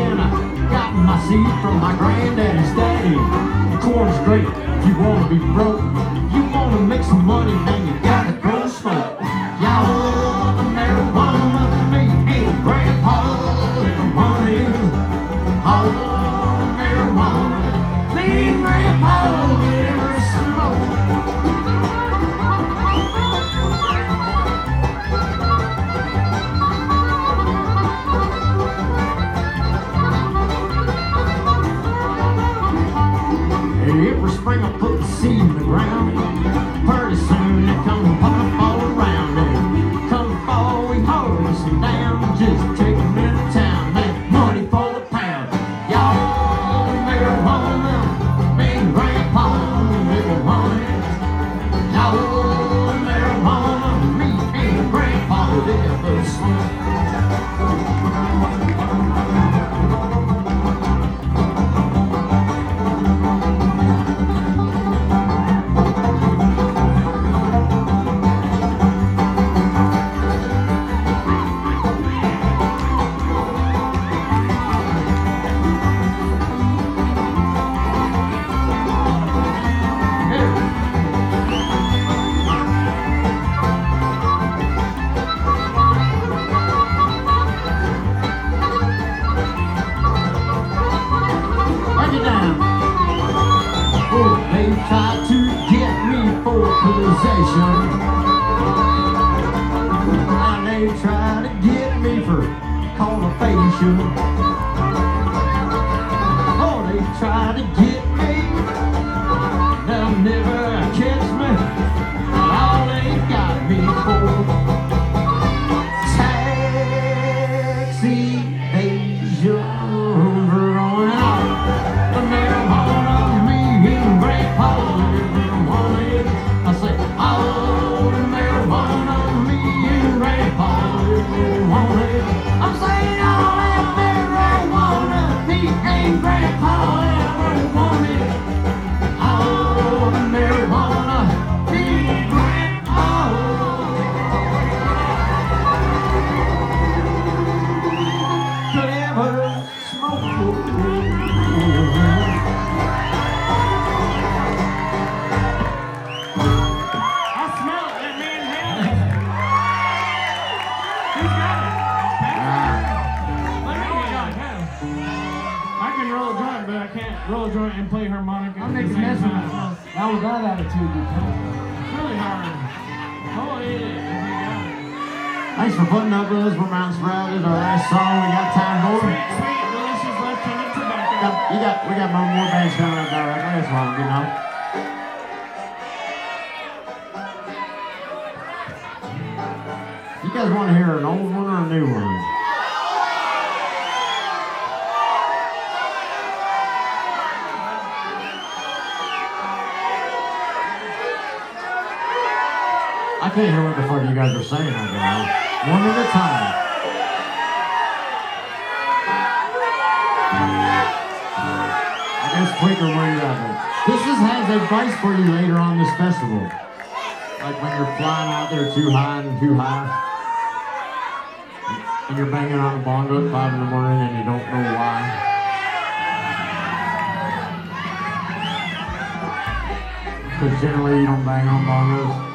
and I got my seed from my granddaddy's daddy. Corn's great if you wanna be broke. You wanna make some money, man, you gotta grow smoke. Y'all the marijuana, me and grandpa the money. All the marijuana, me and grandpa never smoke. Every spring I put the seed in the ground. Pretty soon they come popping all around. And come fall, we harvest them down. Just take them into town, make money for the pound. Y'all marijuana, me and grandpa never wanted. Y'all marijuana, me and grandpa never smoked. They tried to get me for possession. And they tried to get me for cultivation. Oh, they tried to get me. They'll never catch me. All they got me for tax evasion. Throwing out the marijuana. I say, oh, the marijuana, me and grandpa want it. I'm saying all that marijuana, me and grandpa want it. Oh, the marijuana, me and grandpa. Could ever smoke. Roll a joint and play harmonica. I'm making mess with myself. Now with that attitude, you know. It's really hard. Oh, yeah. Thanks for putting up with us. We're Mountain Sprouted. Our last song. We got time for it. Sweet, delicious left-handed tobacco. We got more bands coming up there. That's one, you know. You guys want to hear an old one or a new one? I can't hear what the fuck you guys are saying right now. One at a time. I guess quicker where you at. This has advice for you later on this festival. Like when you're flying out there too high and too high. And you're banging on the bongo at 5 in the morning and you don't know why. Because generally you don't bang on bongos.